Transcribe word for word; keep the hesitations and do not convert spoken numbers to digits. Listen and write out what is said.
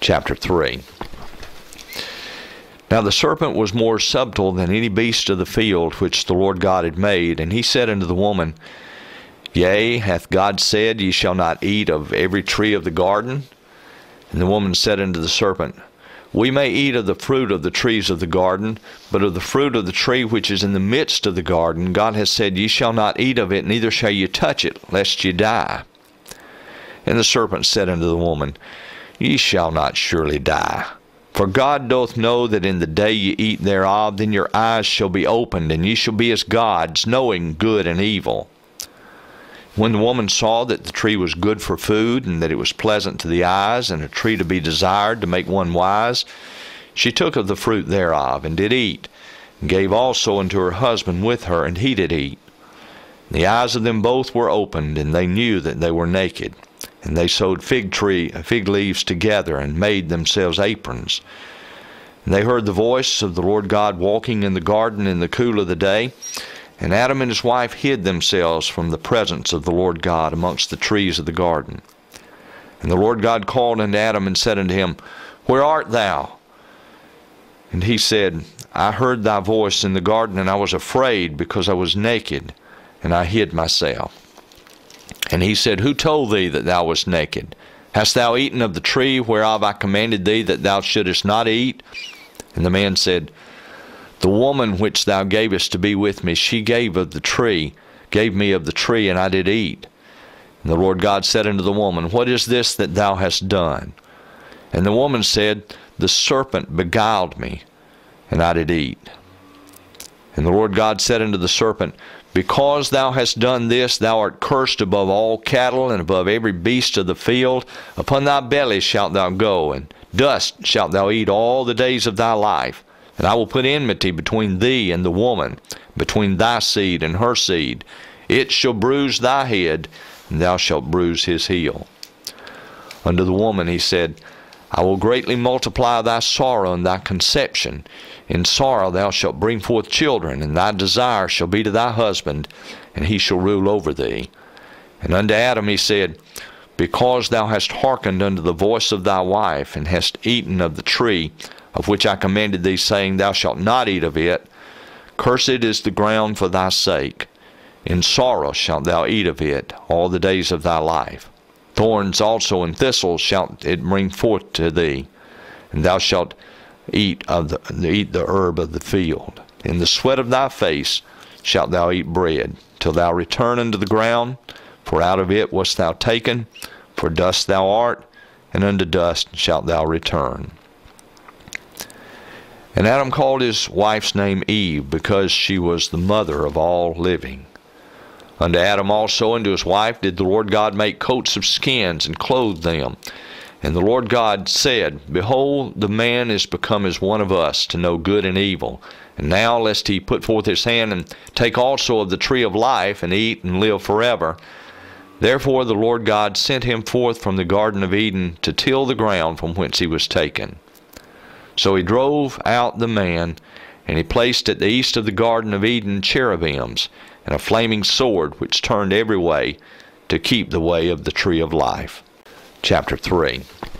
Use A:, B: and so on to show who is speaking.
A: chapter three. Now the serpent was more subtle than any beast of the field which the Lord God had made. And he said unto the woman, Yea, hath God said, Ye shall not eat of every tree of the garden? And the woman said unto the serpent, We may eat of the fruit of the trees of the garden, but of the fruit of the tree which is in the midst of the garden, God has said, Ye shall not eat of it, neither shall ye touch it, lest ye die. And the serpent said unto the woman, Ye shall not surely die. For God doth know that in the day ye eat thereof, then your eyes shall be opened, and ye shall be as gods, knowing good and evil. When the woman saw that the tree was good for food, and that it was pleasant to the eyes, and a tree to be desired to make one wise, she took of the fruit thereof, and did eat, and gave also unto her husband with her, and he did eat. And the eyes of them both were opened, and they knew that they were naked. And they sewed fig tree, fig leaves together, and made themselves aprons. And they heard the voice of the Lord God walking in the garden in the cool of the day. And Adam and his wife hid themselves from the presence of the Lord God amongst the trees of the garden. And the Lord God called unto Adam and said unto him, Where art thou? And he said, I heard thy voice in the garden, and I was afraid, because I was naked, and I hid myself. And he said, Who told thee that thou wast naked? Hast thou eaten of the tree whereof I commanded thee that thou shouldest not eat? And the man said, The woman which thou gavest to be with me, she gave of the tree, gave me of the tree, and I did eat. And the Lord God said unto the woman, What is this that thou hast done? And the woman said, The serpent beguiled me, and I did eat. And the Lord God said unto the serpent, Because thou hast done this, thou art cursed above all cattle, and above every beast of the field. Upon thy belly shalt thou go, and dust shalt thou eat all the days of thy life. And I will put enmity between thee and the woman, between thy seed and her seed. It shall bruise thy head, and thou shalt bruise his heel. Unto the woman he said, I will greatly multiply thy sorrow and thy conception. In sorrow thou shalt bring forth children, and thy desire shall be to thy husband, and he shall rule over thee. And unto Adam he said, Because thou hast hearkened unto the voice of thy wife, and hast eaten of the tree, of which I commanded thee, saying, Thou shalt not eat of it, cursed is the ground for thy sake. In sorrow shalt thou eat of it all the days of thy life. Thorns also and thistles shalt it bring forth to thee, and thou shalt eat of the eat the herb of the field. In the sweat of thy face shalt thou eat bread, till thou return unto the ground, for out of it wast thou taken, for dust thou art, and unto dust shalt thou return. And Adam called his wife's name Eve, because she was the mother of all living. Unto Adam also and to his wife did the Lord God make coats of skins, and clothe them. And the Lord God said, Behold, the man is become as one of us, to know good and evil. And now, lest he put forth his hand, and take also of the tree of life, and eat, and live forever. Therefore the Lord God sent him forth from the Garden of Eden, to till the ground from whence he was taken. So he drove out the man, and he placed at the east of the Garden of Eden cherubims, and a flaming sword which turned every way, to keep the way of the tree of life. Chapter three.